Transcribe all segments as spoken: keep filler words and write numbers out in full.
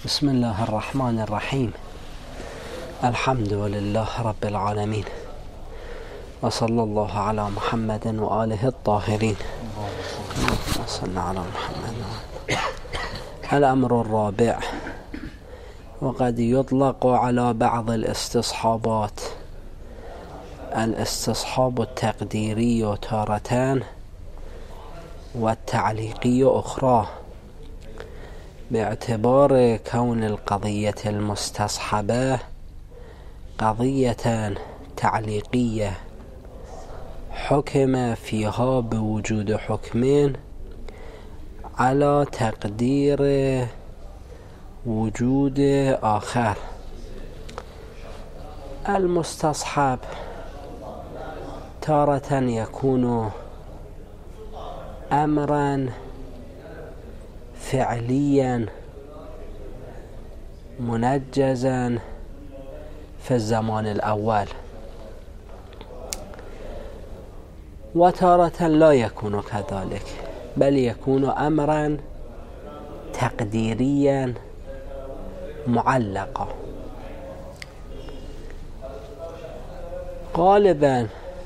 بسم الله الرحمن الرحيم. الحمد لله رب العالمين، وصلى الله على محمد وآله الطاهرين. صلى على محمد. الأمر الرابع، وقد يطلق على بعض الاستصحابات الاستصحاب التقديري تارة والتعليقي أخرى، باعتبار كون القضية المستصحبة قضية تعليقية حكم فيها بوجود حكمين على تقدير وجود آخر. المستصحب تارة يكون أمرا فعليا منجزا في الزمان الأول، وتارة لا يكون كذلك، بل يكون أمرا تقديريا معلقا. غالبا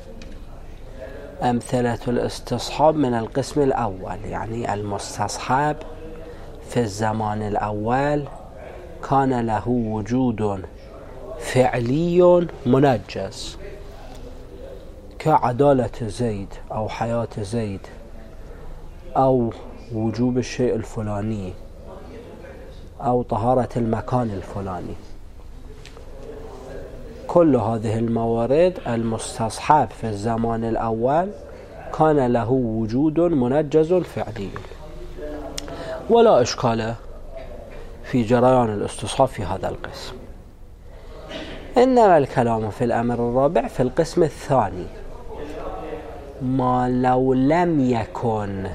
أمثلة الاستصحاب من القسم الأول، يعني المستصحب في الزمان الأول كان له وجود فعلي منجز، كعدالة زيد أو حياة زيد أو وجوب الشيء الفلاني أو طهارة المكان الفلاني. كل هذه الموارد المستصحب في الزمان الأول كان له وجود منجز فعلي، ولا إشكال في جريان الاستصحاب في هذا القسم. إنما الكلام في الأمر الرابع في القسم الثاني، ما لو لم يكن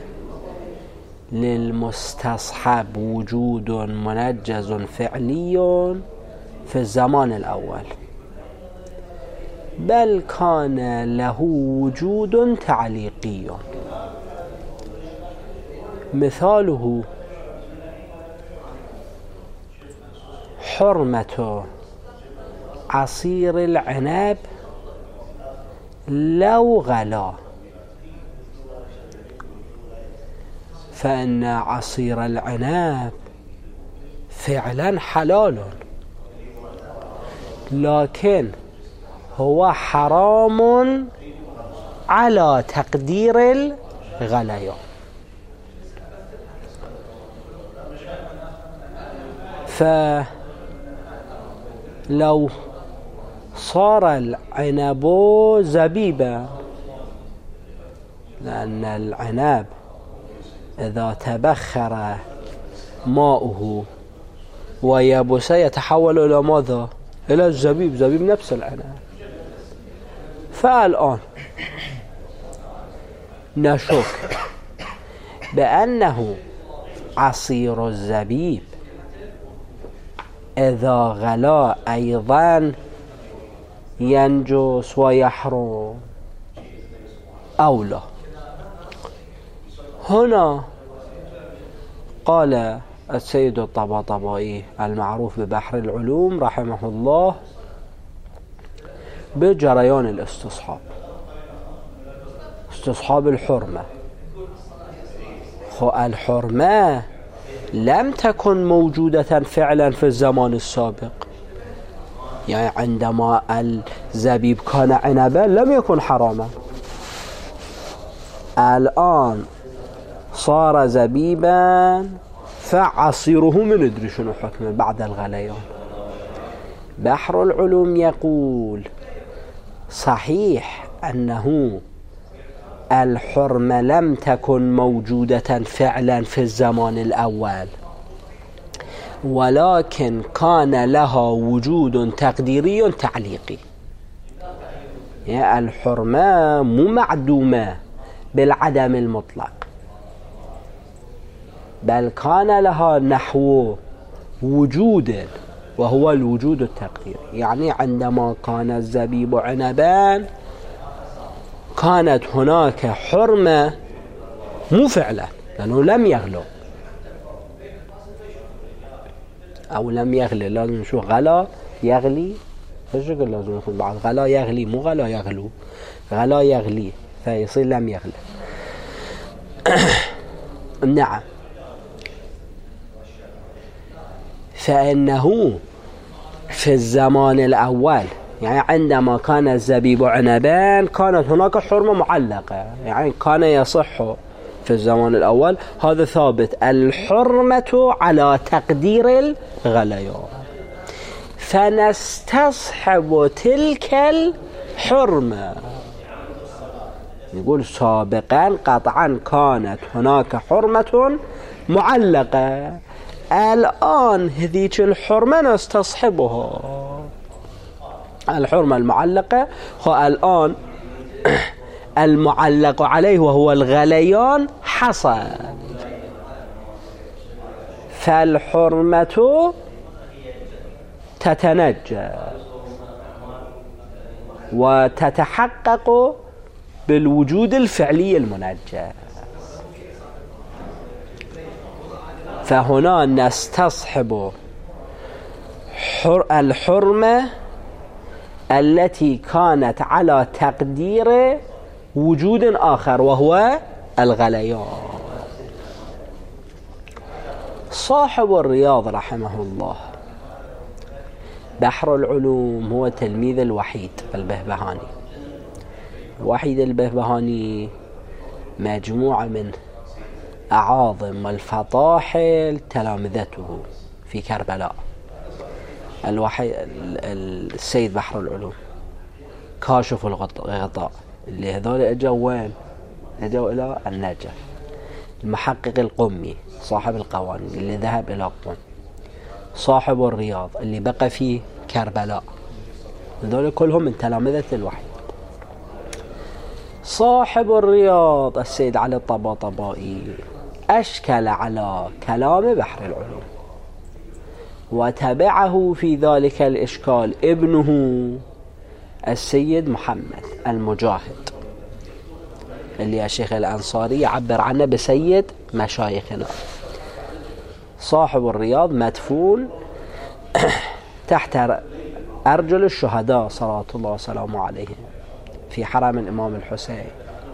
للمستصحب وجود منجز فعلي في الزمان الأول، بل كان له وجود تعليقي. مثاله حرمة عصير العنب لو غلا، فإن عصير العنب فعلا حلال، لكن هو حرام على تقدير الغليان. فلو صار العنب زبيبا، لأن العنب إذا تبخر ماؤه ويبس يتحول إلى ماذا؟ إلى الزبيب، زبيب نفس العنب. فالآن نشك بأنه عصير الزبيب إذا غلا أيضا ينجس ويحرم أو لا. هنا قال السيد الطباطبائي المعروف ببحر العلوم رحمه الله بجريان الاستصحاب، استصحاب الحرمة. خو الحرمة لم تكن موجودة فعلا في الزمان السابق، يعني عندما الزبيب كان عنبا لم يكن حراما، الآن صار زبيبا فعصيره من ادري شنو حكمه بعد الغليان. بحر العلوم يقول صحيح أنه الحرمة لم تكن موجودة فعلا في الزمان الأول، ولكن كان لها وجود تقديري تعليقي. يعني الحرمة مو معدومة بالعدم المطلق، بل كان لها نحو وجود، وهو الوجود التقديري. يعني عندما كان الزبيب عنبا كانت هناك حرمة مو فعلا، لأنه لم يغلو. أو لم يغلي، لازم نشوف غلا يغلي، ايش يقول لازم يكون بعد غلا يغلي، مو غلا يغلو، غلا يغلي فيصير لم يغلي. نعم. فإنه في الزمان الأول، يعني عندما كان الزبيب عنبان كانت هناك حرمة معلقة، يعني كان يصح في الزمان الأول، هذا ثابت، الحرمة على تقدير الغليان، فنستصحب تلك الحرمة. يقول سابقا قطعا كانت هناك حرمة معلقة، الآن هذيك الحرمة نستصحبها، الحرمة المعلقة هو الآن المعلق عليه وهو الغليان حصل، فالحرمة تتنجى وتتحقق بالوجود الفعلي المنجى. فهنا نستصحب الحرمة التي كانت على تقدير وجود آخر وهو الغليان. صاحب الرياض رحمه الله بحر العلوم هو تلميذ الوحيد البهبهاني. وحيد البهبهاني مجموعة من أعاظم الفطاحل تلامذته في كربلاء. الوحيد السيد بحر العلوم كاشف الغطاء اللي هذول اجوا وين؟ اجوا الى النجف. المحقق القمي صاحب القوانين اللي ذهب الى قم. صاحب الرياض اللي بقى في كربلاء، هذول كلهم من تلامذة الوحيد. صاحب الرياض السيد علي الطباطبائي أشكل على كلام بحر العلوم، وتبعه في ذلك الإشكال ابنه السيد محمد المجاهد، اللي الشيخ الأنصاري يعبر عنه بسيد مشايخنا. صاحب الرياض مدفون تحت أرجل الشهداء صلوات الله وسلامه عليهم في حرم الإمام الحسين،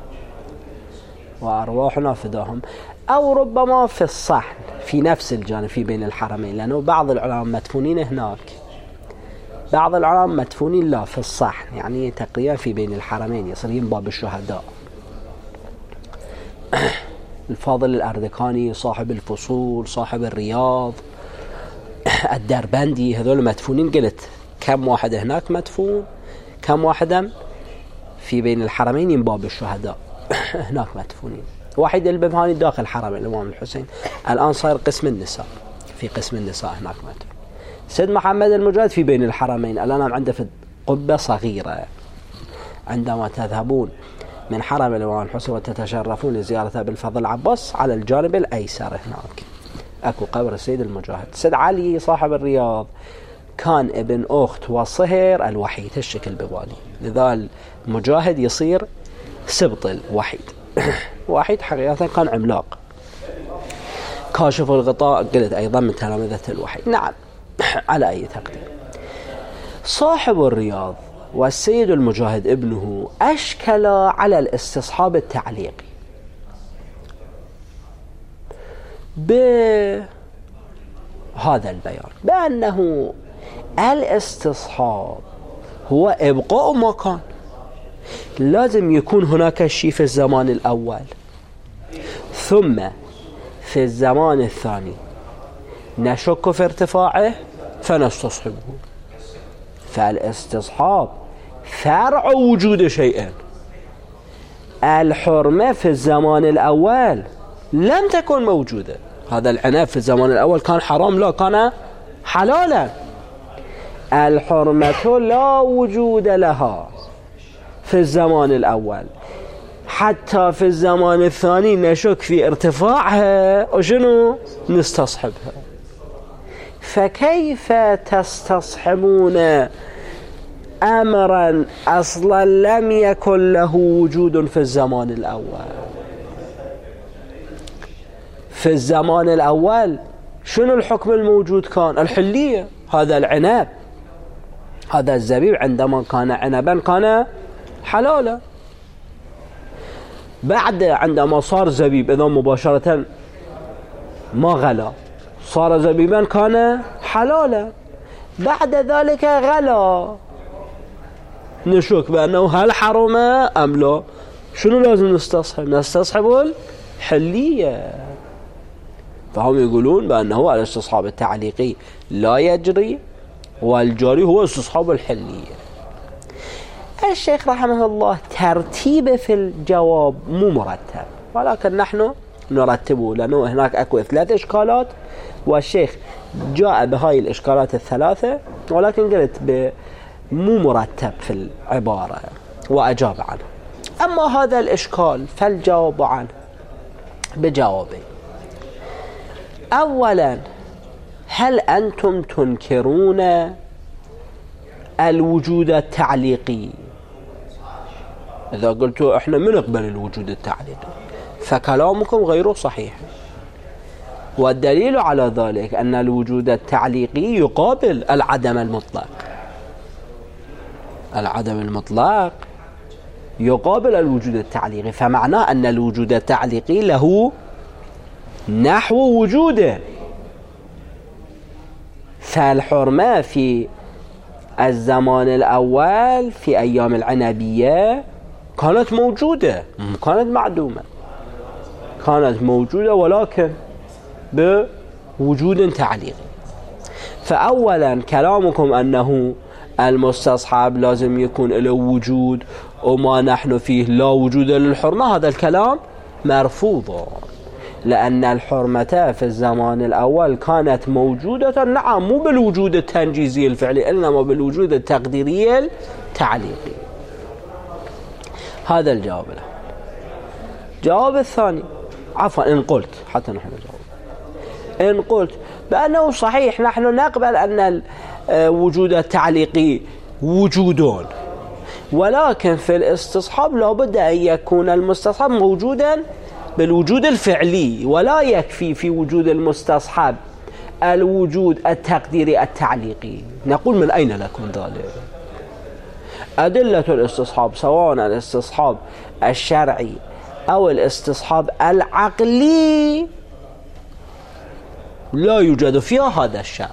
وأرواحنا فداهم، أو ربما في الصحن في نفس الجانب في بين الحرمين، لأنه بعض العلماء مدفونين هناك، بعض العلماء مدفونين لا في الصحن، يعني تقريبا في بين الحرمين يصيرين باب الشهداء. الفاضل الأردكاني صاحب الفصول صاحب الرياض الدربندي، هذول مدفونين. قلت كم واحد هناك مدفون، كم واحد في بين الحرمين من باب الشهداء هناك مدفونين. واحد البهبهاني داخل حرم الإمام الحسين، الآن صار قسم النساء، في قسم النساء هناك مدفون. سيد محمد المجاهد في بين الحرمين، الآن عنده في قبة صغيرة. عندما تذهبون من حرم الإمام الحسين وتتشرفون لزيارة بالفضل العباس، على الجانب الأيسر هناك أكو قبر السيد المجاهد. سيد علي صاحب الرياض كان ابن أخت وصهر الوحيد، هالشكل ببالي، لذا المجاهد يصير سبط الوحيد. وحيد حقيقة كان عملاق. كاشف الغطاء قلت أيضا من تلامذة الوحيد. نعم على أي تقدير. صاحب الرياض والسيد المجاهد ابنه أشكل على الاستصحاب التعليقي بهذا البيان، بأنه الاستصحاب هو إبقاء ما كان، لازم يكون هناك شيء في الزمان الأول، ثم في الزمان الثاني نشك في ارتفاعه فنستصحبه. فالاستصحاب فرع وجود شيئين. الحرمة في الزمان الأول لم تكن موجودة، هذا العنب في الزمان الأول كان حرام لا كان حلالا. الحرمة لا وجود لها في الزمان الأول، حتى في الزمان الثاني نشك في ارتفاعها وشنو نستصحبها. فكيف تستصحبون أمرا أصلا لم يكن له وجود في الزمان الأول؟ في الزمان الأول شنو الحكم الموجود كان؟ الحلية. هذا العنب، هذا الزبيب عندما كان عنبا كان حلالا. بعد عندما صار زبيب إذا مباشرة ما غلا، صار زبيبا كان حلالا. بعد ذلك غلا، نشك بأنه هل حرم أم لا. شنو لازم نستصحب؟ نستصحب الحلية. فهم يقولون بأنه الاستصحاب التعليقي لا يجري، والجاري هو استصحاب الحلية. الشيخ رحمه الله ترتيبه في الجواب مو مرتب، ولكن نحن نرتبه لأنه هناك أكو ثلاث إشكالات، والشيخ جاء بهاي الإشكالات الثلاثة، ولكن قلت مو مرتب في العبارة وأجاب عنه. أما هذا الإشكال فالجواب عنه بجوابين. أولا، هل أنتم تنكرون الوجود التعليقي؟ إذا قلتوا إحنا ما نقبل الوجود التعليقي فكلامكم غير صحيح، والدليل على ذلك أن الوجود التعليقي يقابل العدم المطلق. العدم المطلق يقابل الوجود التعليقي، فمعناه أن الوجود التعليقي له نحو وجوده. فالحرمة في الزمان الأول في أيام العنبية كانت موجودة، كانت معدومة، كانت موجودة ولكن بوجود تعليقي. فأولا كلامكم أنه المستصحب لازم يكون له وجود وما نحن فيه لا وجود للحرمة، هذا الكلام مرفوض، لأن الحرمة في الزمان الأول كانت موجودة، نعم مو بالوجود التنجيزي الفعلي إنما بالوجود التقديري التعليقي. هذا الجواب له. الجواب الثاني، عفوا إن قلت حتى نحن نجاوب، إن قلت بأنه صحيح نحن نقبل أن الوجود التعليقي وجودون، ولكن في الاستصحاب لابد أن يكون المستصحب موجودا بالوجود الفعلي، ولا يكفي في وجود المستصحب الوجود التقديري التعليقي. نقول من أين لكم ذلك؟ أدلة الاستصحاب سواء الاستصحاب الشرعي أو الاستصحاب العقلي لا يوجد فيها هذا الشيء،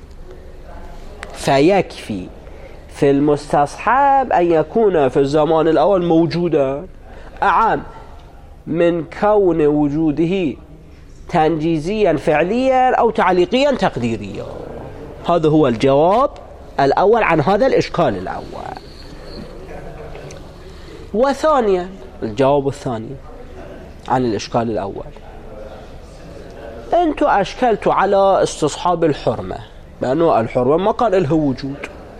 فيكفي في المستصحب أن يكون في الزمان الأول موجودا أعم من كون وجوده تنجيزيا فعليا أو تعليقيا تقديريا. هذا هو الجواب الأول عن هذا الإشكال الأول. وثانيا الجواب الثاني عن الإشكال الأول، أنتم أشكلتوا على استصحاب الحرمة بأنه الحرمة ما كان لها وجود.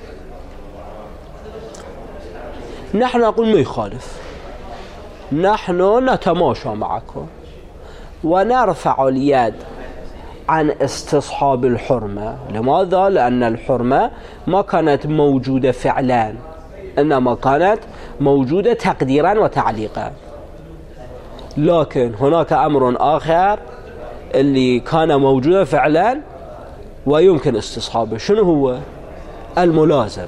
نحن نقول ما يخالف، نحن نتماشى معكم ونرفع اليد عن استصحاب الحرمة. لماذا؟ لأن الحرمة ما كانت موجودة فعلا إنما كانت موجودة تقديرا وتعليقا. لكن هناك أمر آخر اللي كان موجودا فعلا ويمكن استصحابه، شنو هو؟ الملازمة.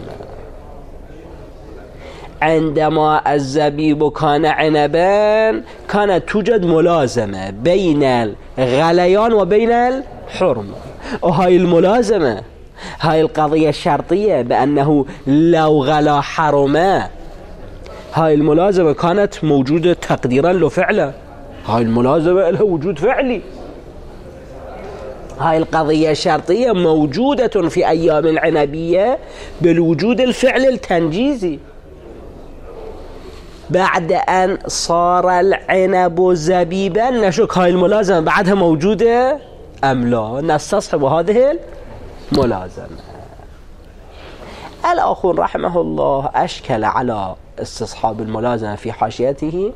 عندما الزبيب كان عنبا كانت توجد ملازمة بين الغليان وبين الحرمة، وهاي الملازمة هاي القضية الشرطية بأنه لو غلا حرمة، هاي الملازمة كانت موجودة تقديرا له فعلا، هاي الملازمة لها وجود فعلي. هاي القضية الشرطية موجودة في أيام العنبية بالوجود الفعل التنجيزي. بعد أن صار العنب زبيبا نشك هاي الملازمة بعدها موجودة أم لا، نستصحب هذه الملازمة. الآخر رحمه الله أشكل على استصحاب الملازمة في حاشيته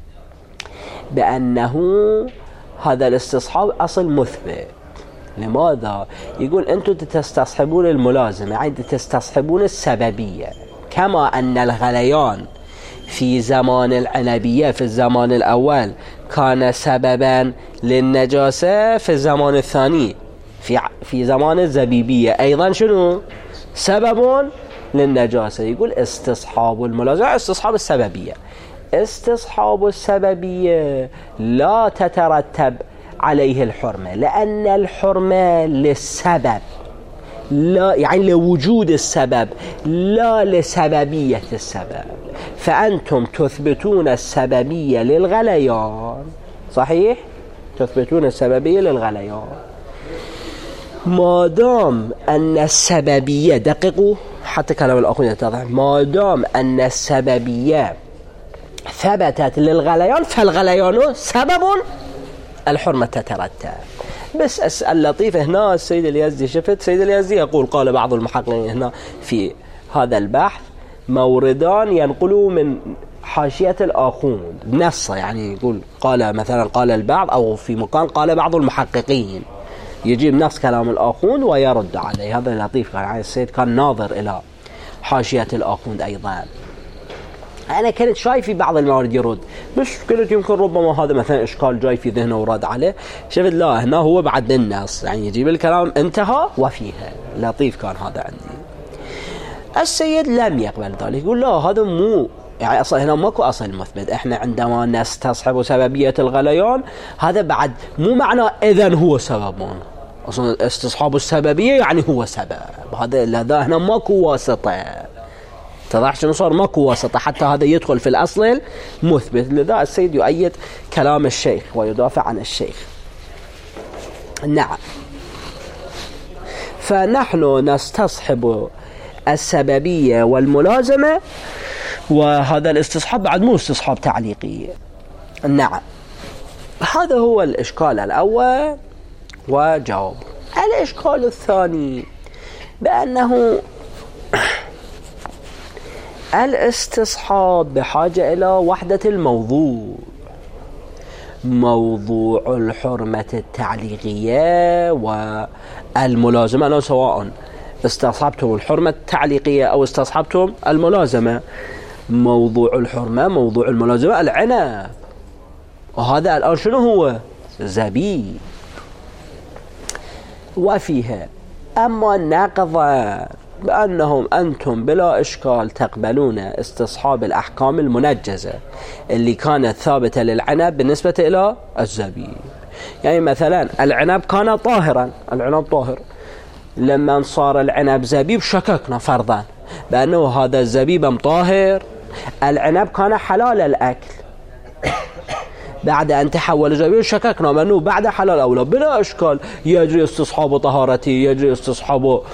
بأنه هذا الاستصحاب أصل مثبت. لماذا؟ يقول أنتم تستصحبون الملازمة يعني تستصحبون السببية، كما أن الغليان في زمان العنبية في الزمان الأول كان سببا للنجاسة، في الزمان الثاني في في زمان الزبيبية أيضا شنو سبب للنجاسة. يقول استصحاب الملازمة استصحاب السببية. استصحاب السببية لا تترتب عليه الحرمة، لأن الحرمة للسبب، لا يعني لوجود السبب لا لسببية السبب. فأنتم تثبتون السببية للغليان، صحيح؟ تثبتون السببية للغليان ما دام أن السببية، دققوا حتى كلام الأخوين يتضح، ما دام أن السببية ثبتت للغليان فالغليان سبب الحرمة تترتب. بس اللطيف هنا السيد اليزدي، شفت السيد اليزدي يقول قال بعض المحققين هنا في هذا البحث موردان ينقلوا من حاشية الآخوند نص، يعني يقول قال مثلا قال البعض، أو في مكان قال بعض المحققين، يجيب نفس كلام الآخوند ويرد عليه. هذا لطيف، كان السيد كان ناظر إلى حاشية الآخوند أيضا. أنا كنت شايف في بعض الموارد يرد، مش كنت يمكن ربما هذا مثلا إشكال جاي في ذهنه ورد عليه. شفت لا هنا هو بعد النص، يعني يجيب الكلام انتهى وفيها. لطيف كان هذا عندي. السيد لم يقبل ذلك، يقول لا هذا مو، يعني أصلا هنا ماكو أصل مثبت. إحنا عندما نستصحب سببية الغليان هذا بعد مو معنى إذن هو سببون، أصلا استصحاب السببية يعني هو سبب. هذا لذا هنا ماكو واسطة، اتضح شنو صار؟ ماكو واسطة حتى هذا يدخل في الأصل مثبت. لذا السيد يؤيد كلام الشيخ ويدافع عن الشيخ. نعم، فنحن نستصحب السببية والملازمة، وهذا الاستصحاب بعد مو استصحاب تعليقي. نعم، هذا هو الإشكال الأول وجواب. الإشكال الثاني بأنه الاستصحاب بحاجة إلى وحدة الموضوع. موضوع الحرمة التعليقية والملازمة، أنا سواء استصحبتم الحرمة التعليقية أو استصحبتم الملازمة، موضوع الحرمة موضوع الملازمة العنب، وهذا الآن شنو هو؟ زبيب. وفيها أما نقضا بأنهم أنتم بلا إشكال تقبلون استصحاب الأحكام المنجزة اللي كانت ثابتة للعنب بالنسبة إلى الزبيب. يعني مثلا العنب كان طاهرا، العنب طاهر، لما صار العنب زبيب شككنا فرضا بأنه هذا الزبيب طاهر، العنب كان حلال الأكل، بعد أن تحول زبيب شككنا بأنه بعد حلال أولى، بلا إشكال يجري استصحاب طهارته، يجري استصحاب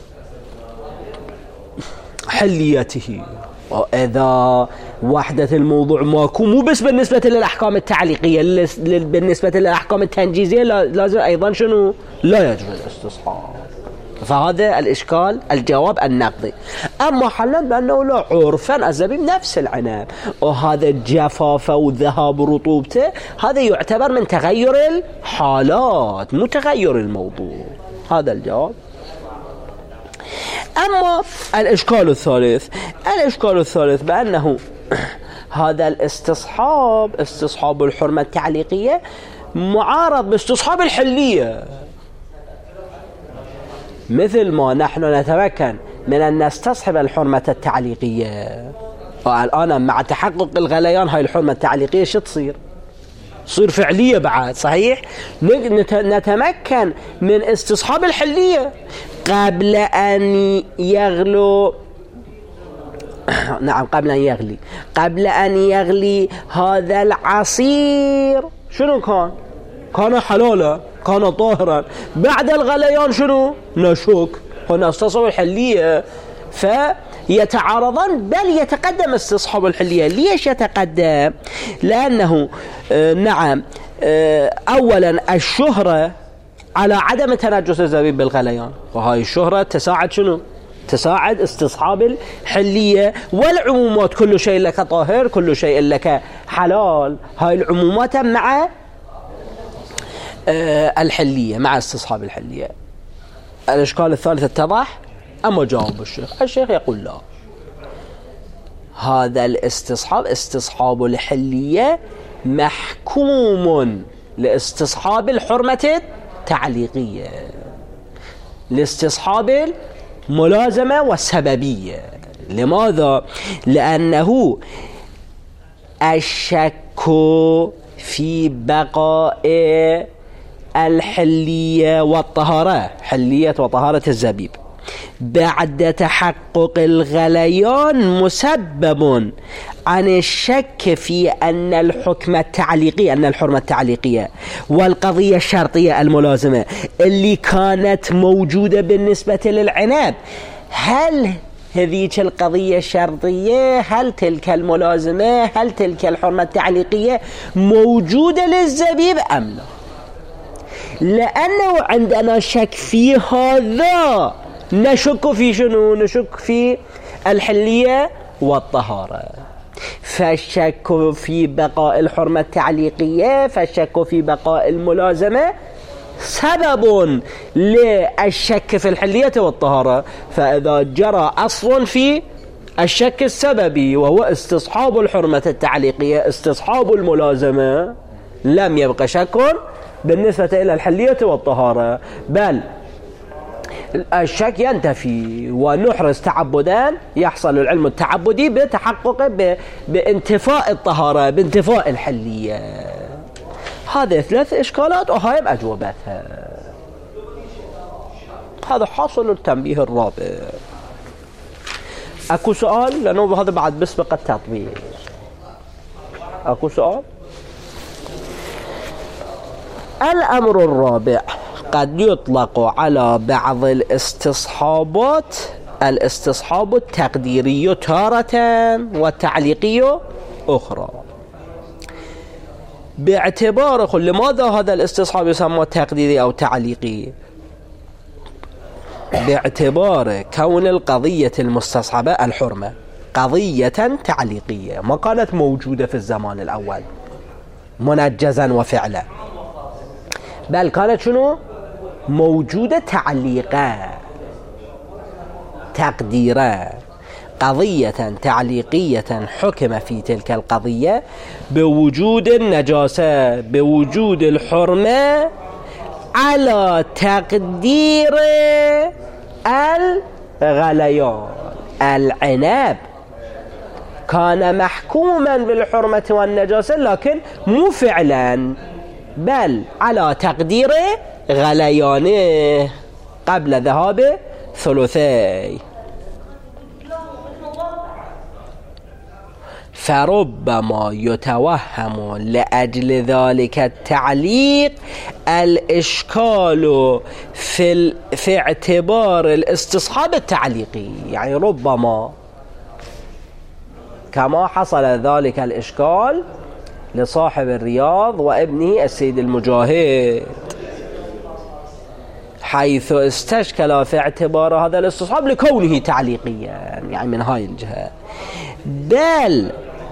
حليته. وإذا وحدة الموضوع ماكو، مو بس بالنسبة للأحكام التعليقية، بالنسبة للأحكام التنجيزية لازم أيضا شنو؟ لا يجوز الاستصحاب. فهذا الإشكال الجواب النقدي. أما حلا بأنه لا، عرفا الزبيب نفس العنب، وهذا الجفافة وذهاب رطوبته هذا يعتبر من تغير الحالات مو تغير الموضوع. هذا الجواب. أما الإشكال الثالث، الإشكال الثالث بأنه هذا الاستصحاب استصحاب الحرمة التعليقية معارض باستصحاب الحلية. مثل ما نحن نتمكن من أن نستصحب الحرمة التعليقية، والآن مع تحقق الغليان هاي الحرمة التعليقية شو تصير؟ تصير فعلية بعد، صحيح؟ نتمكن من استصحاب الحلية قبل أن يغلو نعم قبل أن يغلي قبل أن يغلي هذا العصير. شنو كان؟ كان حلالا، كان طاهرا، بعد الغليان شنو؟ نشك، هنا استصحاب الحلية. فيتعارضان، بل يتقدم استصحاب الحلية. ليش يتقدم؟ لأنه آه نعم آه أولا الشهرة على عدم تنجس الزبيب بالغليان، وهاي الشهرة تساعد شنو؟ تساعد استصحاب الحلية. والعمومات كل شيء لك طاهر، كل شيء لك حلال، هاي العمومات مع آه الحلية، مع استصحاب الحلية. الإشكال الثالث اتضح. أما جاوب الشيخ، الشيخ يقول لا، هذا الاستصحاب استصحاب الحلية محكوم لاستصحاب الحرمة التعليقية. لاستصحاب الملازمة والسببية. لماذا؟ لأنه الشك في بقاء الحلية والطهارة، حلية وطهارة الزبيب بعد تحقق الغليان مسبب عن الشك في أن الحكم التعليقي أن الحرمة التعليقية والقضية الشرطية الملازمة اللي كانت موجودة بالنسبة للعنب، هل هذيك القضية الشرطية، هل تلك الملازمة، هل تلك الحرمة التعليقية موجودة للزبيب أم لا؟ لأنه عندنا شك في هذا نشك في شنو؟ نشك في الحلية والطهارة. فالشك في بقاء الحرمة التعليقية، فالشك في بقاء الملازمة سبب للشك في الحلية والطهارة. فإذا جرى أصل في الشك السببي وهو استصحاب الحرمة التعليقية، استصحاب الملازمة، لم يبقى شك بالنسبة إلى الحلية والطهارة، بل الشك ينتفي ونحرز تعبدا، يحصل العلم التعبدي بتحقق بانتفاء الطهارة، بانتفاء الحلية. هذه ثلاث إشكالات وهاي بأجوبتها. هذا حاصل التنبيه الرابع. أكو سؤال؟ لأنه هذا بعد بسبق التطبيق. أكو سؤال؟ الأمر الرابع قد يطلق على بعض الاستصحابات الاستصحاب التقديري تارة والتعليقي أخرى. باعتبار لماذا هذا الاستصحاب يسمى تقديري أو تعليقي؟ باعتبار كون القضية المستصحبة الحرمة قضية تعليقية ما كانت موجودة في الزمان الأول منجزا وفعلا، بل كانت شنو؟ موجودة تعليقا تقديرا، قضية تعليقية حكم في تلك القضية بوجود النجاسة، بوجود الحرمة على تقدير الغليان. العنب كان محكوما بالحرمة والنجاسة لكن مو فعلا، بل على تقدير غليانه قبل ذهاب ثلثي. فربما يتوهم لأجل ذلك التعليق الإشكال في, في اعتبار الاستصحاب التعليقي، يعني ربما كما حصل ذلك الإشكال لصاحب الرياض وابنه السيد المجاهد، حيث استشكل في اعتبار هذا الاستصحاب لكونه تعليقيا، يعني من هاي الجهة، بل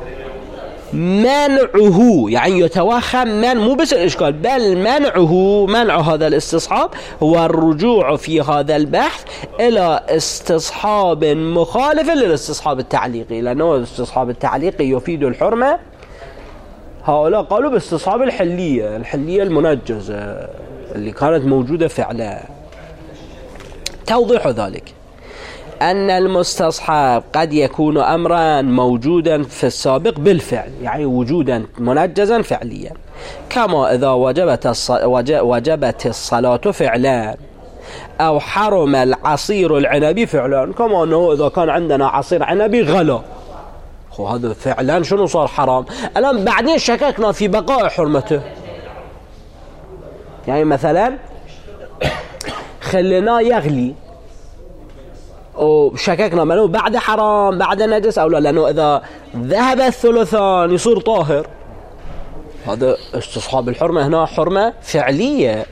منعه، يعني يتوهم من مو بس الإشكال بل منعه، منع هذا الاستصحاب هو الرجوع في هذا البحث إلى استصحاب مخالف للاستصحاب التعليقي، لأنه الاستصحاب التعليقي يفيد الحرمة. هؤلاء قالوا باستصحاب الحلية، الحلية المنجزة اللي كانت موجودة فعلا. توضيح ذلك أن المستصحب قد يكون أمرا موجودا في السابق بالفعل، يعني وجودا منجزا فعليا، كما إذا وجبت الص... وجبت الصلاة فعلا، أو حرم العصير العنبي فعلا، كما أنه إذا كان عندنا عصير عنبي غلا، وهذا فعلا شنو صار حرام. الآن بعدين شككنا في بقاء حرمته، يعني مثلا خليناه يغلي وشككنا منه بعد حرام بعد نجس أو لا، لأنه إذا ذهب الثلثان يصير طاهر. هذا استصحاب الحرمة هنا حرمة فعلية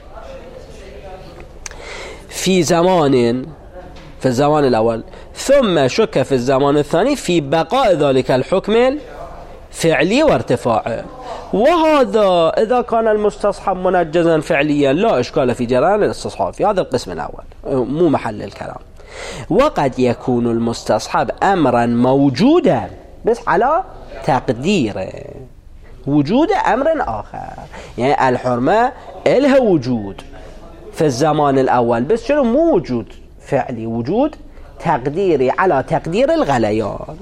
في زمان، في الزمان الأول، ثم شك في الزمان الثاني في بقاء ذلك الحكم الفعلي وارتفاعه. وهذا إذا كان المستصحب منجزا فعليا لا إشكال في جريان الاستصحاب في هذا القسم الأول، مو محل الكلام. وقد يكون المستصحب أمرا موجودا بس على تقديره، وجود أمر آخر، يعني الحرمة إلها وجود في الزمان الأول، بس شنو مو وجود فعلي، وجود تقديري على تقدير الغليان.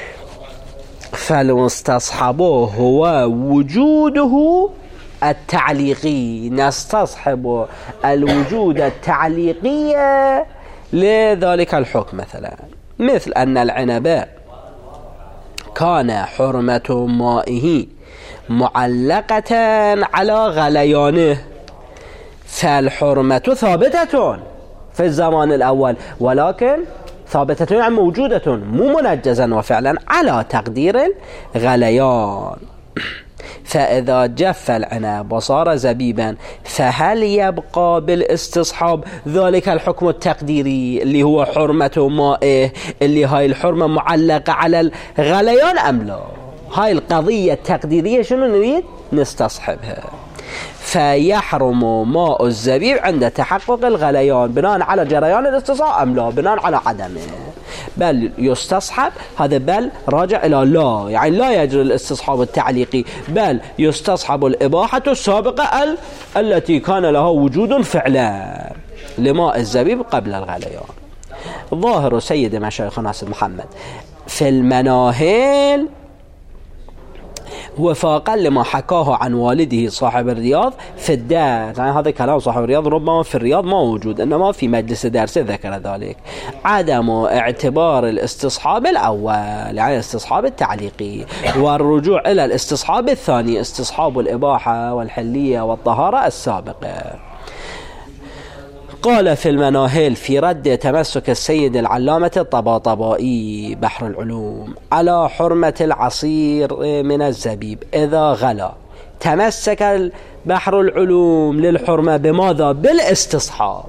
فالمستصحب هو وجوده التعليقي، نستصحب الوجود التعليقي لذلك الحكم. مثلا مثل أن العنب كان حرمة مائه معلقة على غليانه، فالحرمة ثابتة في الزمان الأول، ولكن ثابتة يعني موجودة مو منجزا وفعلا على تقدير الغليان. فإذا جف العنب وصار زبيبا فهل يبقى بالاستصحاب ذلك الحكم التقديري اللي هو حرمة مائه، اللي هاي الحرمة معلقة على الغليان أم لا؟ هاي القضية التقديرية شنو نريد نستصحبها. فيحرم ماء الزبيب عند تحقق الغليان بناء على جريان الاستصحاب أم لا؟ بناء على عدمه. بل يستصحب، هذا بل راجع إلى لا، يعني لا يجري الاستصحاب التعليقي، بل يستصحب الإباحة السابقة ال... التي كان لها وجود فعلا لماء الزبيب قبل الغليان. ظاهر سيد مشايخنا سيد محمد في المناهل وفاقا لما حكاه عن والده صاحب الرياض في الدار، يعني هذا كلام صاحب الرياض ربما في الرياض ما موجود، إنما في مجلس درسه ذكر ذلك. عدم اعتبار الاستصحاب الأول يعني الاستصحاب التعليقي، والرجوع إلى الاستصحاب الثاني استصحاب الإباحة والحلية والطهارة السابقة. قال في المناهل في رد تمسك السيد العلامة الطباطبائي بحر العلوم على حرمة العصير من الزبيب إذا غلا، تمسك بحر العلوم للحرمة بماذا؟ بالاستصحاب.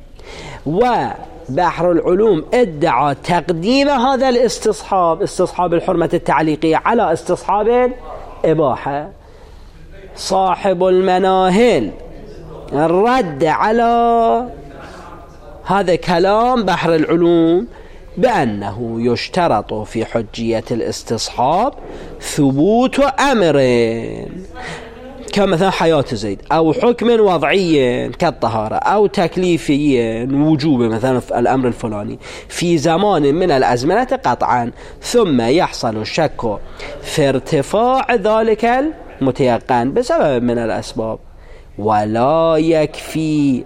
وبحر العلوم ادعى تقديم هذا الاستصحاب، استصحاب الحرمة التعليقية، على استصحاب الإباحة. صاحب المناهل الرد على هذا كلام بحر العلوم بأنه يشترط في حجية الاستصحاب ثبوت أمر كمثلا حياة زيد، أو حكم وضعي كالطهارة، أو تكليفي وجوب مثلا في الأمر الفلاني في زمان من الأزمنة قطعا، ثم يحصل الشك في ارتفاع ذلك المتيقن بسبب من الأسباب. ولا يكفي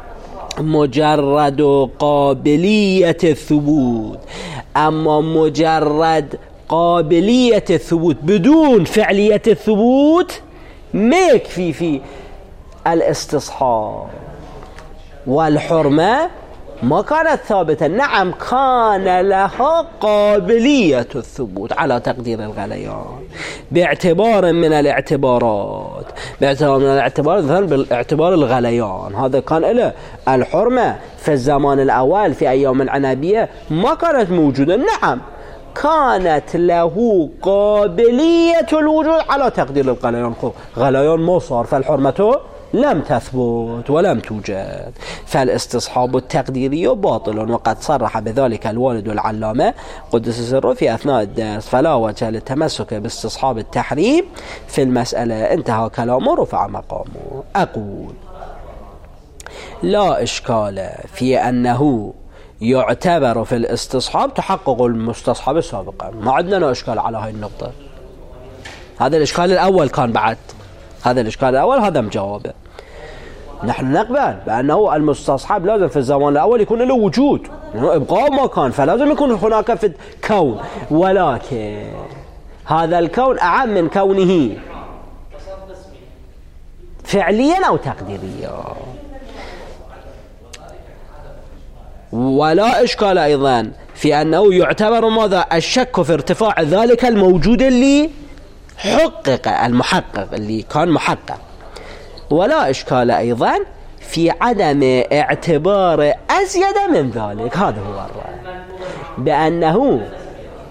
مجرد قابلية الثبوت، أما مجرد قابلية الثبوت بدون فعلية الثبوت ما يكفي في الاستصحاب. والحرمة ما كانت ثابتة، نعم كان لها قابلية الثبوت على تقدير الغليان باعتبار من الاعتبارات، باعتبار من الاعتبارات مثلا بالاعتبار الغليان، هذا كان له الحرمة في الزمان الأول في أيام العنبية ما كانت موجودة، نعم كانت له قابلية الوجود على تقدير الغليان، غليان ما صار فالحرمة لم تثبت ولم توجد، فالاستصحاب التقديري باطل، وقد صرح بذلك الوالد العلامة قدس سره في أثناء الدرس، فلا وجه للتمسك باستصحاب التحريم في المسألة. انتهى كلامه رفع مقامه. أقول لا إشكال في أنه يعتبر في الاستصحاب تحقق المستصحب السابقا، ما عندنا إشكال على هاي النقطة. هذا الإشكال الأول كان بعد، هذا الإشكال الأول هذا مجاوبه. نحن نقبل بأنه المستصحب لازم في الزمان الأول يكون له وجود، يعني إبقاء ما كان، فلازم يكون هناك في كون، ولكن هذا الكون أعم من كونه فعليا أو تقديريا. ولا إشكال أيضا في أنه يعتبر ماذا؟ الشك في ارتفاع ذلك الموجود اللي حقق، المحقق اللي كان محقق. ولا إشكال أيضا في عدم اعتبار أزيد من ذلك، هذا هو الرأي، بأنه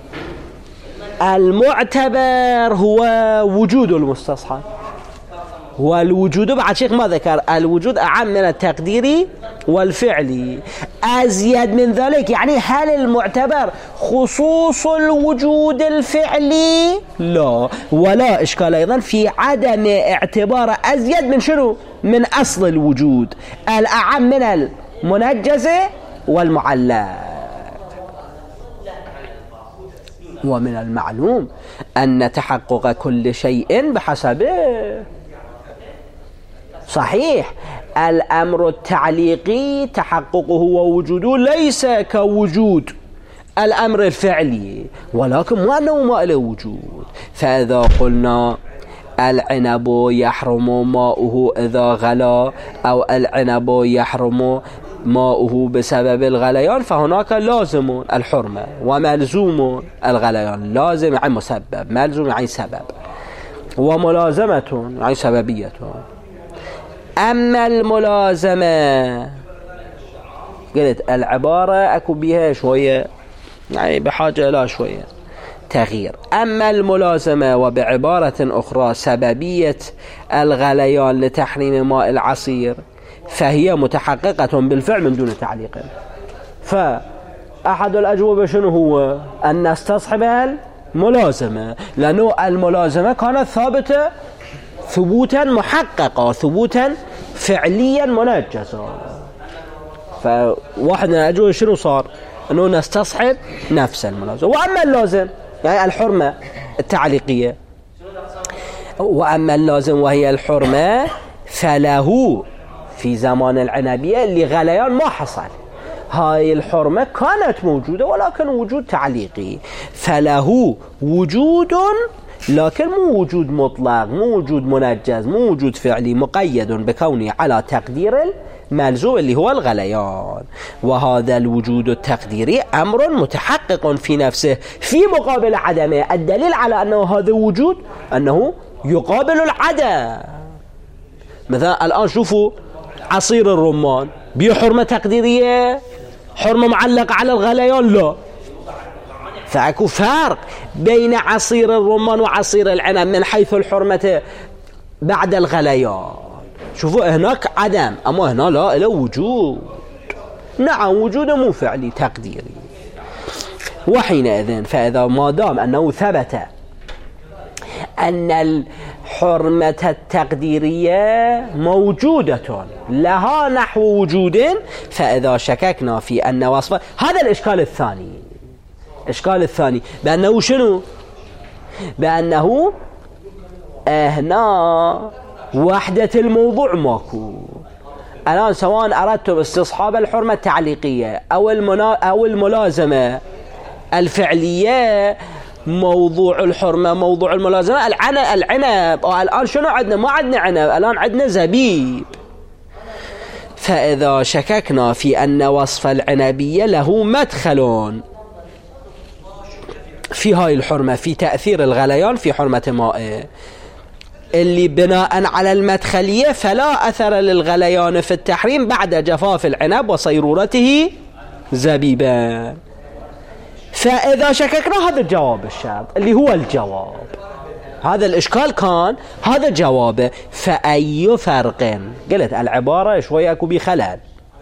المعتبر هو وجود المستصحب، والوجود بعد شيخ ما ذكر الوجود أعم من التقديري والفعلي. أزيد من ذلك يعني هل المعتبر خصوص الوجود الفعلي؟ لا، ولا إشكال أيضا في عدم اعتبار أزيد من شنو؟ من أصل الوجود الأعم من المنجز والمعلق. ومن المعلوم أن تحقق كل شيء بحسبه. صحيح الأمر التعليقي تحققه ووجوده ليس كوجود الأمر الفعلي، ولكن ما أنه ما له وجود. فإذا قلنا العنب يحرم ماؤه إذا غلا، أو العنب يحرم ماؤه بسبب الغليان، فهناك لازم الحرمة وملزوم الغليان. لازم يعني مسبب، ملزوم يعني سبب، وملازمة يعني سببية. أما الملازمة قلت العبارة أكو بها شوية يعني بحاجة إلى شوية تغيير. أما الملازمة وبعبارة أخرى سببية الغليان لتحريم ماء العصير فهي متحققة بالفعل من دون تعليق. فأحد الأجوبة شنو هو؟ أن نستصحب الملازمة، لأنه الملازمة كانت ثابتة ثبوتا محققا، ثبوتا فعليا منجزا. فواحد من الأجوبة شنو صار؟ أنه نستصحب نفس الملازمة. وأما اللازم يعني الحرمة التعليقية، وأما اللازم وهي الحرمة فله في زمان العنبية اللي غليان ما حصل، هاي الحرمة كانت موجودة ولكن وجود تعليقي، فله وجود لكن مو وجود مطلق، مو وجود منجز، مو وجود فعلي، مقيد بكونه على تقدير الملزوم اللي هو الغليان. وهذا الوجود التقديري أمر متحقق في نفسه في مقابل عدمه. الدليل على أنه هذا وجود أنه يقابل العدم. مثلا الآن شوفوا عصير الرمان بحرمة تقديرية، حرمة معلقة على الغليان؟ لا. فأكو فرق بين عصير الرمان وعصير العنب من حيث الحرمة بعد الغليان. شوفوا هناك عدم، أما هنا لا، له وجود. نعم وجوده مو فعلي تقديري. وحينئذ فإذا ما دام أنه ثبت أن الحرمة التقديرية موجودة لها نحو وجود، فإذا شككنا في أن وصفه، هذا الإشكال الثاني. الإشكال الثاني بأنه شنو؟ بأنه هنا وحدة الموضوع ماكو. الآن سواء أردتم استصحاب الحرمة التعليقية أو المنا أو الملازمة الفعلية، موضوع الحرمة موضوع الملازمة العنب. العنب الآن شنو عندنا؟ ما عندنا عنب، الآن عندنا زبيب. فإذا شككنا في أن وصف العنبية له مدخل في هاي الحرمة، في تأثير الغليان في حرمة مائه، اللي بناء على المدخلية فلا أثر للغليان في التحريم بعد جفاف العنب وصيرورته زبيبا. فإذا شككنا هذا الجواب الشرط اللي هو الجواب. هذا الإشكال كان هذا جوابه. فأي فرق، قلت العبارة شوية أكو بخلل،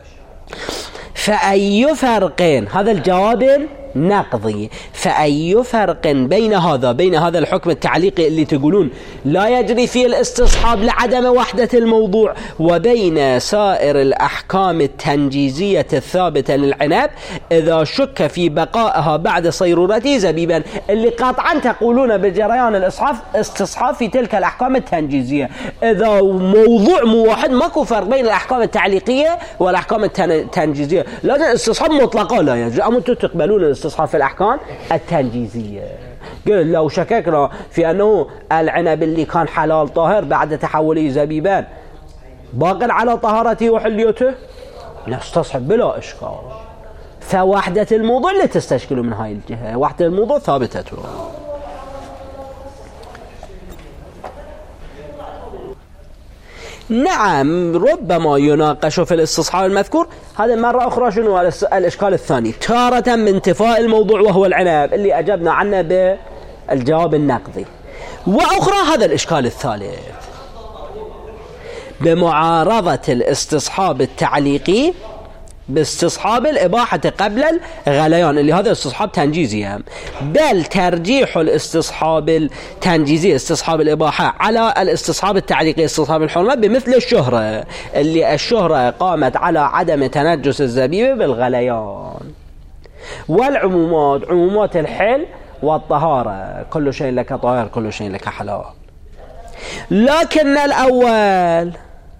فأي فرق، هذا الجواب نقضي، فأي فرق بين هذا بين هذا الحكم التعليقي اللي تقولون لا يجري فيه الاستصحاب لعدم وحدة الموضوع، وبين سائر الأحكام التنجيزية الثابتة للعنب إذا شك في بقائها بعد صيرورته زبيبا، اللي قطعا تقولون بجريان الاستصحاب في تلك الأحكام التنجيزية. إذا موضوع موحد ماكو فرق بين الأحكام التعليقية والأحكام التنجيزية، لكن الاستصحاب مطلقا لا يجري. أما أنتم تقبلون الاستصحاب في الأحكام التنجيزية. قل لو شككنا في أنه العنب اللي كان حلال طاهر بعد تحوله زبيبان باق على طهارته وحليته، نستصحب بلا إشكال. فوحدة الموضوع اللي تستشكل من هاي الجهة، وحدة الموضوع ثابتته. نعم ربما يناقش في الاستصحاب المذكور. هذا مرة أخرى شنو الإشكال الثاني؟ تارة من انتفاء الموضوع وهو العنب اللي أجبنا عنه بالجواب النقضي، وأخرى هذا الإشكال الثالث. بمعارضة الاستصحاب التعليقي باستصحاب الإباحة قبل الغليان، اللي هذا استصحاب تنجيزي، بل ترجيح الاستصحاب التنجيزي استصحاب الإباحة على الاستصحاب التعليقي استصحاب الحرمة بمثل الشهرة، اللي الشهرة قامت على عدم تنجس الزبيب بالغليان. والعمومات عمومات الحل والطهارة، كل شيء لك طاهر كل شيء لك حلال. لكن الأول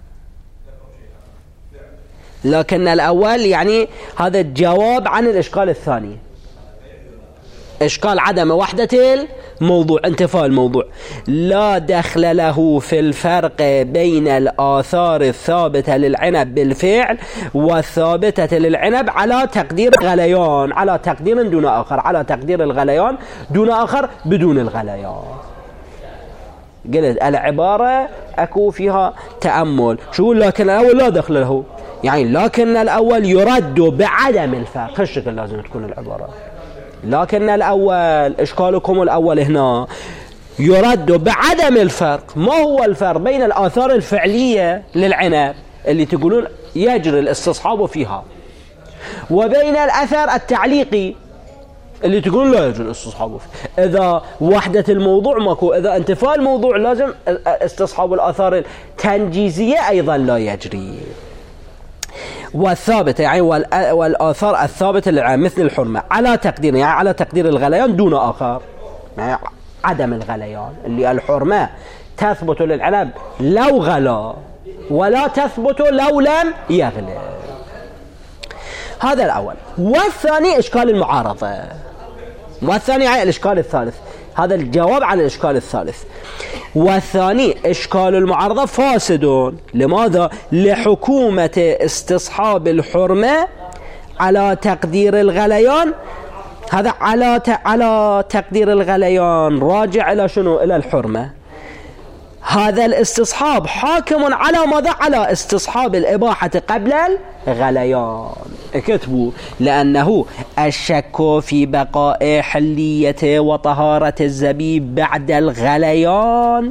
لكن الأول يعني هذا الجواب عن الإشكال الثاني، إشكال عدم وحدة الموضوع، انتفاء الموضوع. لا دخل له في الفرق بين الآثار الثابتة للعنب بالفعل والثابتة للعنب على تقدير غليان، على تقدير دون آخر، على تقدير الغليان دون آخر بدون الغليان. قلت العبارة أكو فيها تأمل. شو لكن الأول لا دخل له، يعني لكن الأول يرد بعدم الفرق، هالشكل لازم تكون العبارة. لكن الأول إشكالكم الأول هنا يرد بعدم الفرق. ما هو الفرق بين الآثار الفعلية للعنب اللي تقولون يجري الاستصحاب فيها، وبين الأثر التعليقي اللي تقولون لا يجري الاستصحاب فيه؟ إذا وحدة الموضوع ماكو، إذا انتفاء الموضوع لازم استصحاب الآثار التنجيزية أيضا لا يجري. والثابتة يعني والآثار الثابتة مثل الحرمة على تقدير، يعني على تقدير الغليان دون آخر، يعني عدم الغليان، اللي الحرمة تثبت للعنب لو غلا ولا تثبت لو لم يغلي. هذا الأول. والثاني إشكال المعارضة، والثاني يعني الإشكال الثالث، هذا الجواب على الإشكال الثالث. والثاني إشكال المعارضة فاسد. لماذا؟ لحكومة استصحاب الحرمة على تقدير الغليان. هذا على على تقدير الغليان راجع إلى شنو؟ إلى الحرمة. هذا الاستصحاب حاكم على ماذا؟ على استصحاب الإباحة قبل الغليان. اكتبوا لأنه الشك في بقاء حلية وطهارة الزبيب بعد الغليان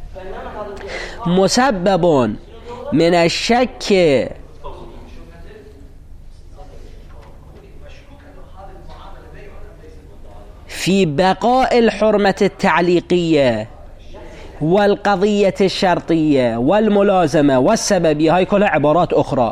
مسبب من الشك في بقاء الحرمة التعليقية والقضية الشرطية والملازمة والسببية، هاي كلها عبارات أخرى،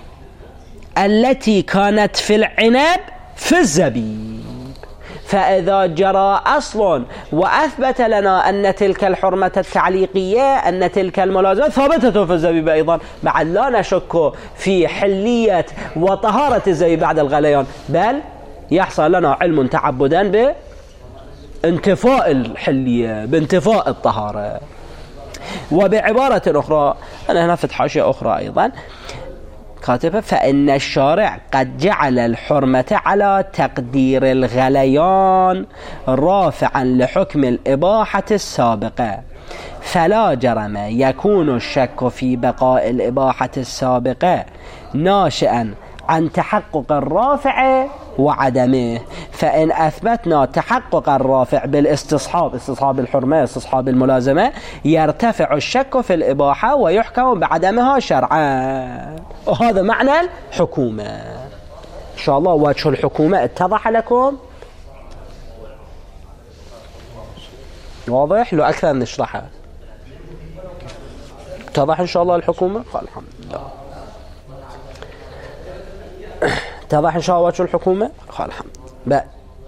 التي كانت في العنب في الزبيب. فإذا جرى أصل وأثبت لنا أن تلك الحرمة التعليقية أن تلك الملازمة ثابتة في الزبيب أيضا، مع لا نشك في حلية وطهارة الزبيب بعد الغليان، بل يحصل لنا علم تعبدا بانتفاء الحلية بانتفاء الطهارة. وبعبارة أخرى أنا هنا فتح حاشية أخرى أيضا كاتبة، فإن الشارع قد جعل الحرمة على تقدير الغليان رافعا لحكم الإباحة السابقة، فلا جرم يكون الشك في بقاء الإباحة السابقة ناشئا عن تحقق الرافع وعدمه. فإن أثبتنا تحقق الرافع بالاستصحاب، استصحاب الحرمة استصحاب الملازمة، يرتفع الشك في الإباحة ويحكم بعدمها شرعا. وهذا معنى الحكومة. إن شاء الله وجه الحكومة اتضح لكم؟ واضح؟ لو أكثر نشرحها اتضح إن شاء الله الحكومة؟ قال الحمد لله. اتضح إن شاء الله وجه الحكومة؟ قال الحمد لله.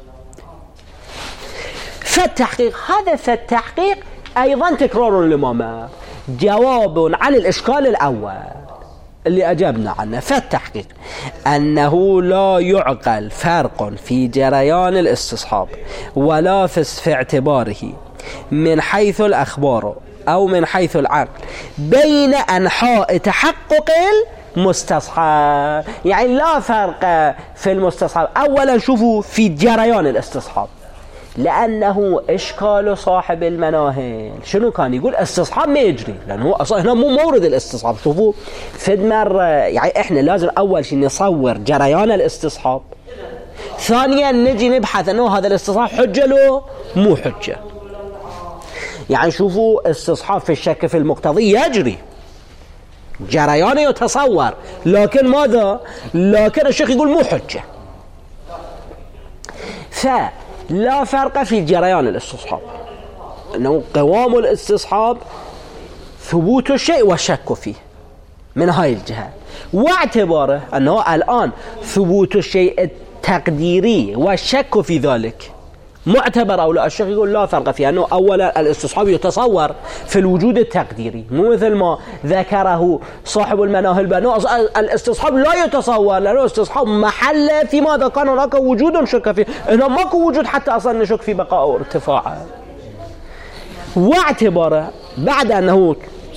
فالتحقيق هذا فالتحقيق أيضا تكرار الإمامة، جواب عن الإشكال الأول اللي أجبنا عنه. فالتحقيق أنه لا يعقل فرق في جريان الاستصحاب ولا في اعتباره من حيث الأخبار أو من حيث العقل بين أنحاء تحقق مستصحاب. يعني لا فرق في المستصحاب. أولا شوفوا في جريان الاستصحاب، لأنه إشكال صاحب المناهل شنو كان يقول؟ استصحاب ما يجري، لأنه أصلا هنا مو مورد الاستصحاب. شوفوا فد مرة يعني إحنا لازم أول شيء نصور جريان الاستصحاب، ثانيا نجي نبحث أنه هذا الاستصحاب حجة له مو حجة. يعني شوفوا استصحاب في الشك في المقتضي يجري، جريان يتصور، لكن ماذا؟ لكن الشيخ يقول مو حجة. فلا فرق في جريان الاستصحاب، أنه قوام الاستصحاب ثبوت الشيء والشك فيه من هاي الجهة، واعتباره أنه الآن ثبوت الشيء التقديري والشك في ذلك معتبر أو لا. الشيخ يقول لا فرق فيه، أنه أولا الاستصحاب يتصور في الوجود التقديري، مو مثل ما ذكره صاحب المناهل بأنه الاستصحاب لا يتصور، لأنه الاستصحاب محل في ماذا كان هناك وجود شك فيه، إنه ماكو وجود حتى أصلا نشك في بقاء أو ارتفاع. واعتباره بعد أنه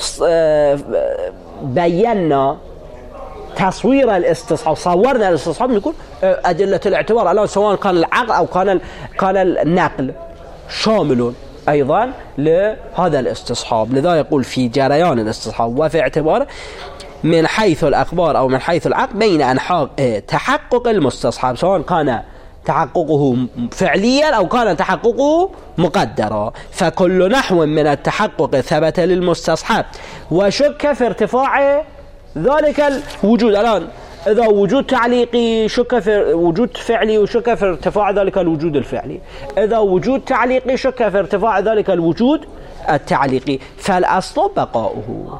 بينا تصوير الاستصحاب، صورنا الاستصحاب، نقول أدلة الاعتبار الآن سواء كان العقل أو كان كان النقل شامل أيضا لهذا الاستصحاب. لذا يقول في جريان الاستصحاب وفي اعتباره من حيث الأخبار أو من حيث العقل بين أنحاء تحقق المستصحب، سواء كان تحققه فعليا أو كان تحققه مقدرا، فكل نحو من التحقق ثبت للمستصحب وشك في ارتفاع ذلك الوجود. الآن إذا وجود تعليقي شك في وجود فعلي وشك في ارتفاع ذلك الوجود الفعلي، إذا وجود تعليقي شك في ارتفاع ذلك الوجود التعليقي، فالأصل بقاؤه.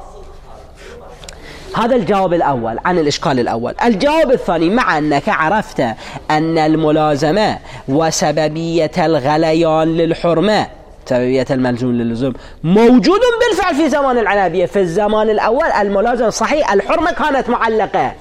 هذا الجواب الأول عن الإشكال الأول. الجواب الثاني: مع أنك عرفت أن الملازمة وسببية الغليان للحرمة، سببية الملزوم للزوم، موجود بالفعل في زمان العنابية. في الزمان الأول الملازمة صحيح الحرمة كانت معلقة،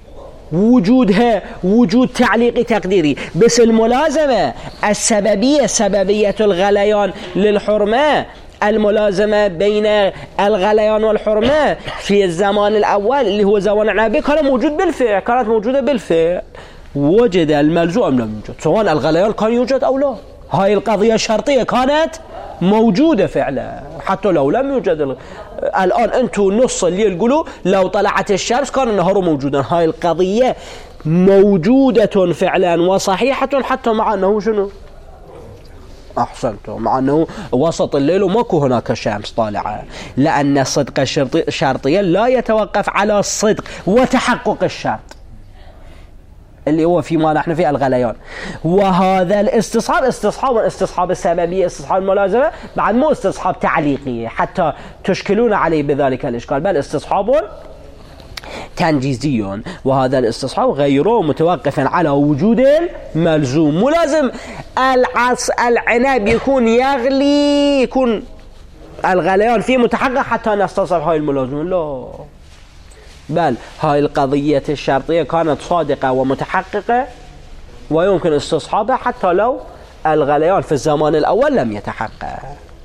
وجودها وجود تعليقي تقديري، بس الملازمة السببية سببية الغليان للحرمة، الملازمة بين الغليان والحرمة في الزمان الأول اللي هو زمان العنابية كان موجود بالفعل، كانت موجودة بالفعل. وجد الملزوم أم لم يوجد، سواء الغليان كان يوجد أو لا، هاي القضية الشرطية كانت موجودة فعلا حتى لو لم يوجد. الآن أنتوا نص الليل قولوا لو طلعت الشمس كان النهار موجودا، هاي القضية موجودة فعلا وصحيحة حتى مع أنه شنو؟ أحسنتم، مع أنه وسط الليل وماكو هناك شمس طالعة، لأن الصدق الشرطي لا يتوقف على الصدق وتحقق الشرط اللي هو فيما نحن في الغليان. وهذا الاستصحاب استصحاب استصحاب السببية، استصحاب الملازمة، بعد مو استصحاب تعليقي حتى تشكلون عليه بذلك الإشكال، بل استصحاب تنجيزي، وهذا الاستصحاب غيره متوقف على وجود الملزوم. ملازم العص العنب يكون يغلي، يكون الغليان فيه متحقق حتى نستصحب هاي الملازم، لا، بل هاي القضية الشرطية كانت صادقة ومتحققة ويمكن استصحابها حتى لو الغليان في الزمان الأول لم يتحقق.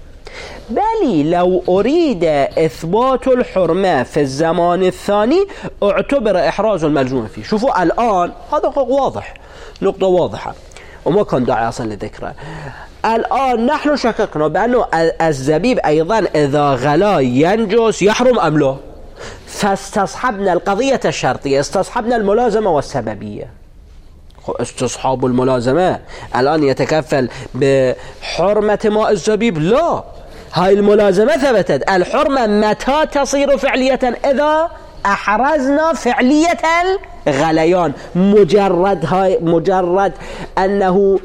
بل لو أريد إثبات الحرمة في الزمان الثاني اعتبر إحراز الملزوم فيه. شوفوا الآن هذا واضح، نقطة واضحة وما كان داعي أصلا لذكره. الآن نحن شككنا بأنه الزبيب أيضا إذا غلا ينجس يحرم أم لا، فاستصحبنا القضية الشرطية، استصحبنا الملازمة والسببية. استصحاب الملازمة الآن يتكفل بحرمة ماء الزبيب؟ لا، هاي الملازمة ثبتت. الحرمة متى تصير فعلية؟ إذا أحرزنا فعلية الغليان. مجرد هاي مجرد أنه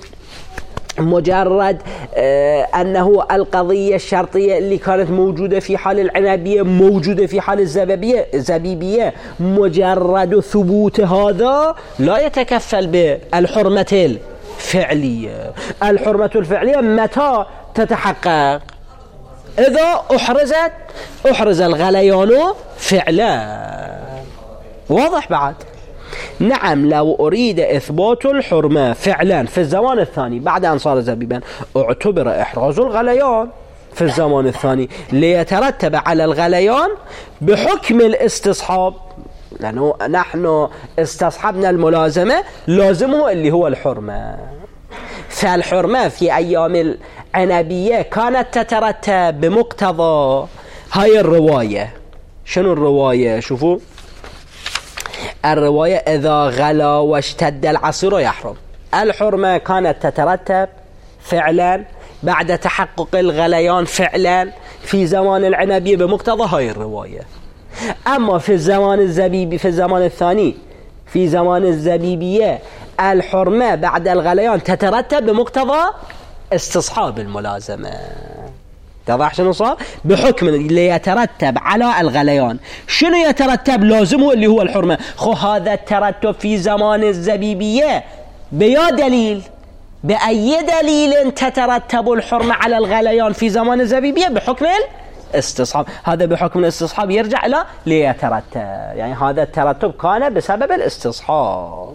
مجرد آه أنه القضية الشرطية اللي كانت موجودة في حال العنابية موجودة في حال الزبيبية زبيبية، مجرد ثبوت هذا لا يتكفل بالحرمة الفعلية. الحرمة الفعلية متى تتحقق؟ إذا أحرزت أحرز الغليان فعلا. واضح بعد؟ نعم، لو أريد إثبات الحرمة فعلا في الزمان الثاني بعد أن صار زبيبا اعتبر إحراز الغليان في الزمان الثاني ليترتب على الغليان بحكم الاستصحاب، لأنه نحن استصحبنا الملازمة لازمه اللي هو الحرمة. فالحرمة في أيام العنابية كانت تترتب بمقتضى هاي الرواية. شنو الرواية؟ شوفوا الرواية: إذا غلا واشتد العصير يحرم. الحرمة كانت تترتب فعلا بعد تحقق الغليان فعلا في زمان العنابية بمقتضى هاي الرواية. أما في الزمان الزبيبي في الزمان الثاني في زمان الزبيبية الحرمة بعد الغليان تترتب بمقتضى استصحاب الملازمة. اتضح شنو صار؟ بحكم اللي يترتب على الغليان شنو يترتب لازمه اللي هو الحرمة. خو هذا الترتب في زمان الزبيبية بيا دليل؟ بأي دليل تترتب الحرمة على الغليان في زمان الزبيبية؟ بحكم الاستصحاب. هذا بحكم الاستصحاب يرجع إلى ليترتب، يعني هذا الترتب كان بسبب الاستصحاب.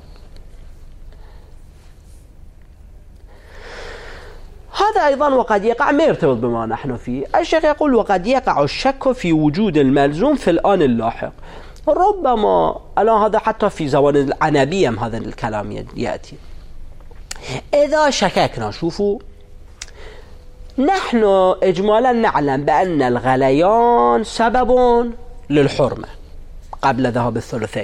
هذا أيضا وقد يقع ما يرتبط بما نحن فيه. الشيخ يقول وقد يقع الشك في وجود الملزوم في الآن اللاحق. ربما الآن هذا حتى في زمان العنبية هذا الكلام يأتي. إذا شككنا، شوفوا نحن إجمالا نعلم بأن الغليان سبب للحرمة قبل ذهاب الثلثين،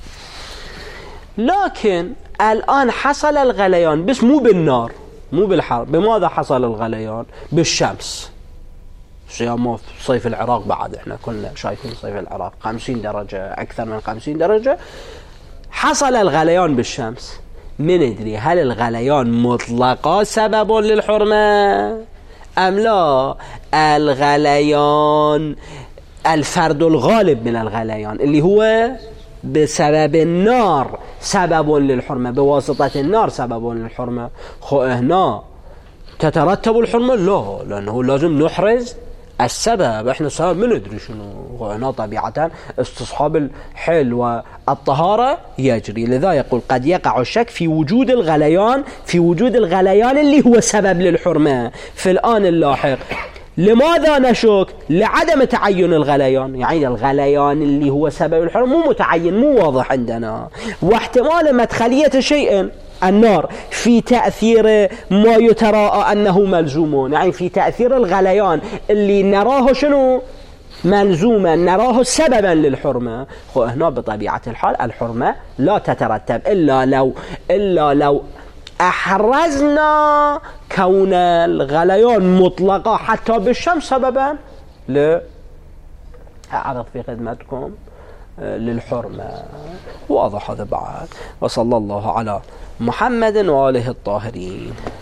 لكن الآن حصل الغليان بس مو بالنار مو بالحر. بماذا حصل الغليان؟ بالشمس. صيام في صيف العراق بعد احنا كنا شايفين صيف العراق خمسين درجة، أكثر من خمسين درجة. حصل الغليان بالشمس. من ندري هل الغليان مطلقا سبب للحرمة أم لا؟ الغليان الفرد الغالب من الغليان اللي هو بسبب النار سبب للحرمة، بواسطة النار سبب للحرمة. خو هنا تترتب الحرمة؟ لا، لأنه لازم نحرز السبب. احنا السبب ما ندري شنو. هنا طبيعة استصحاب الحل والطهارة يجري. لذا يقول قد يقع الشك في وجود الغليان في وجود الغليان اللي هو سبب للحرمة في الآن اللاحق. لماذا نشك؟ لعدم تعين الغليان، يعني الغليان اللي هو سبب الحرمة مو متعين، مو واضح عندنا. واحتمال مدخلية شيء النار في تأثير ما يتراءى أنه ملزوم، يعني في تأثير الغليان اللي نراه شنو؟ ملزوما، نراه سببا للحرمة. هنا بطبيعة الحال الحرمة لا تترتب إلا لو إلا لو أحرزنا كون الغليان مطلقة حتى بالشمس سببا ل أعرض في خدمتكم للحرمة. واضح هذا بعد. وصلى الله على محمد وآله الطاهرين.